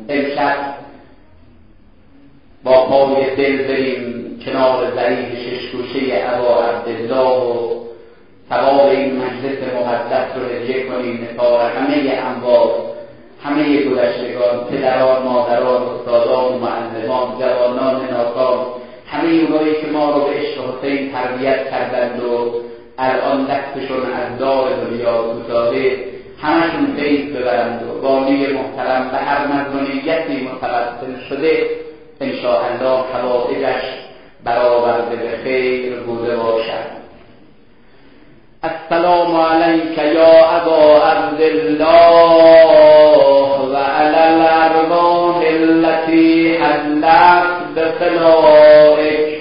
امشب با پای دل بریم کنار ضریح ششگوشه ابا عبدالله و ثواب این مجلس مقدس رو هدیه کنیم تا همه اموات، همه گذشتگان، پدران، مادران، استادان، معلمان، جوانان ناکام، همه اونایی که ما رو به عشق حسین تربیت کردند و الان دستشون از دار دنیا کوتاهه، همشون فیض ببرند و بانی محترم به هر مظلومیتی متوسل شده انشاءالله حوائجش برآورده به خیر بوده باشد. السلام علیک یا ابا عبدالله و علی الارواح التي حلت بخلائک،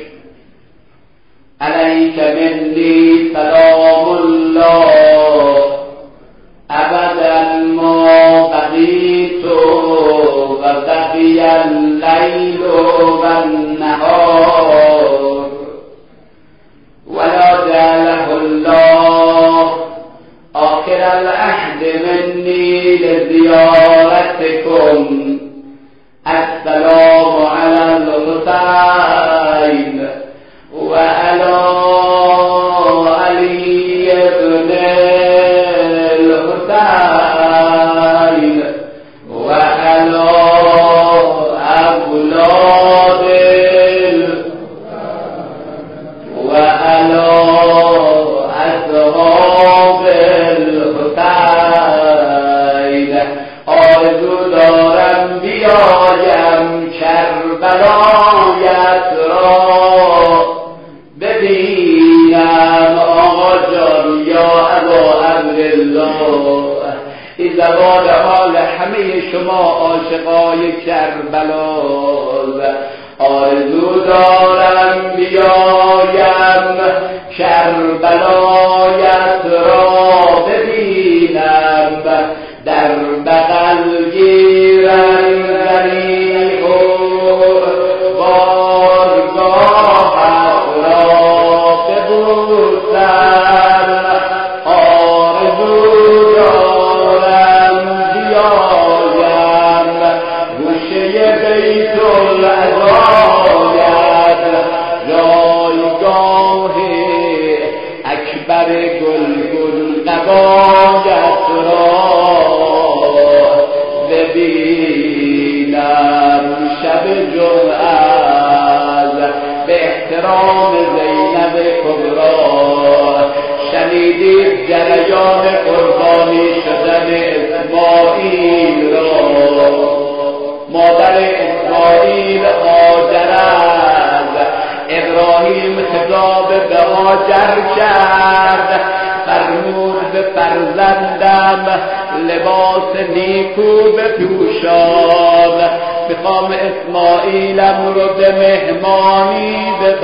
علیک منی سلام الله ابدا ما بقیت و بقی اللیل و النهار ولا جعله الله آخر العهد منی لزیارتکم. السلام علی الحسین و علی علی ابن الحسین و علی اولاد و علی اصحاب الحسین. آرزو دارم بیایم کربلایت را ببینم آقا جان یا ابا عبدالله. این زبان حال همه شما عاشقای کربلا. آرزو دارم بیایم کربلایت را ببینم، در بغل گیرم ضریح و بارگاهت را ببوسم. آرزو دارم بیایم گوشه بیت العزایت، جایگاه اکبر گلگون قبایت را ببینم. شب جمعه به احترام زینب کبرا شنیدید جریان قربانی شدن اسماعیل را. مادر اسماعیل هاجر است. ابراهیم خطاب به هاجر کرد، فرمود به فرزندم لباس نیکو بپوشان، میخوام اسماعیلم رو به مهمانی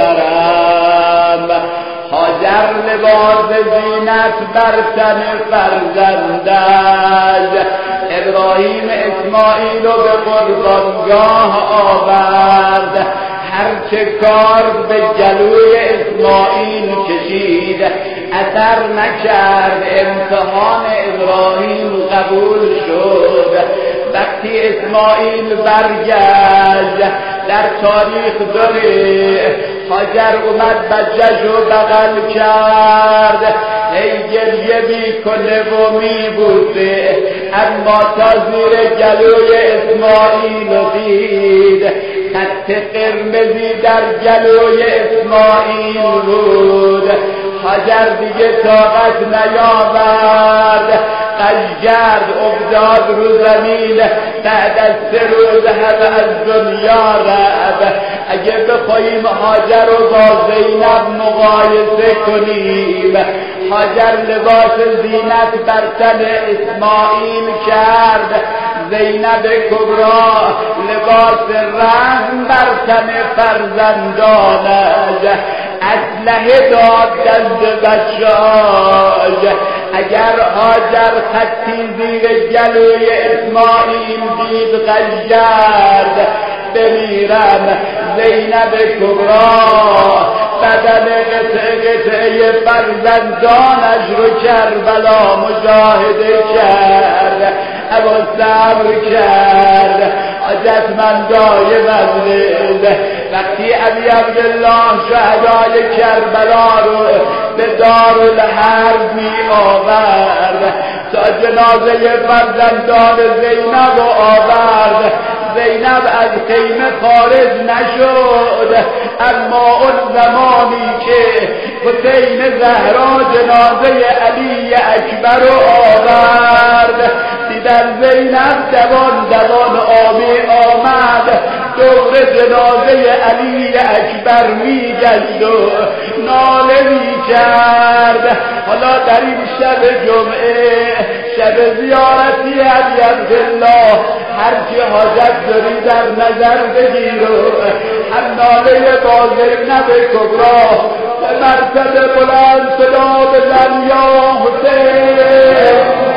ببرم. هاجر لباس زینت بر تن فرزندش، ابراهیم اسماعیل رو به قربانگاه آورد. هرچه کار به جلوی اسماعیل کشید اثر نکرد، امتحان ابراهیم قبول شد. وقتی اسماعیل برگشت در تاریخ داره هاجر اومد بچه‌ش رو بغل کرد، هی گریه میکنه و میبوسه، اما تا زیر جلوی اسماعیل دید خط قرمزی در جلوی اسماعیل بود. هاجر دیگه طاقت نیاورد، قشگرد افتاد رو زمین. بعد از 3 روز همه از دنیا رفت. اگه بخوایم هاجر رو با زینب مقایسه کنیم، هاجر لباس زینت بر تن اسماعیل کرد، زینب کبرا لباس رحم بر تن فرزندانش. اسلحه داد دست بچه‌اش. اگر هاجر خطی زیر جلوی اسماعیل دید قشگرد بمیرم، زینب کبرا بدن قطعه فرزندانش رو کربلا مشاهده کرد، ابا صبر کرد. خیرتمندای مجلس وقتی علی عبدالله شهدای کربلا رو به دارالحرب می آورد تا جنازه فرزندان زینب رو آورد. زینب از خیمه خارج نشد، اما اون زمانی که حسین زهرا جنازه علی اکبر رو آورد دیدن زینب دوان آبی آمد دور جنازه علی اکبر می گشت و ناله می کرد. حالا در این شب جمعه، شب زیارتی علی عبدالله، هر چی حاجت داری در نظر بگیر و هم ناله با زینب کبرا به مرتبه بلند صدا بزن یا حسین.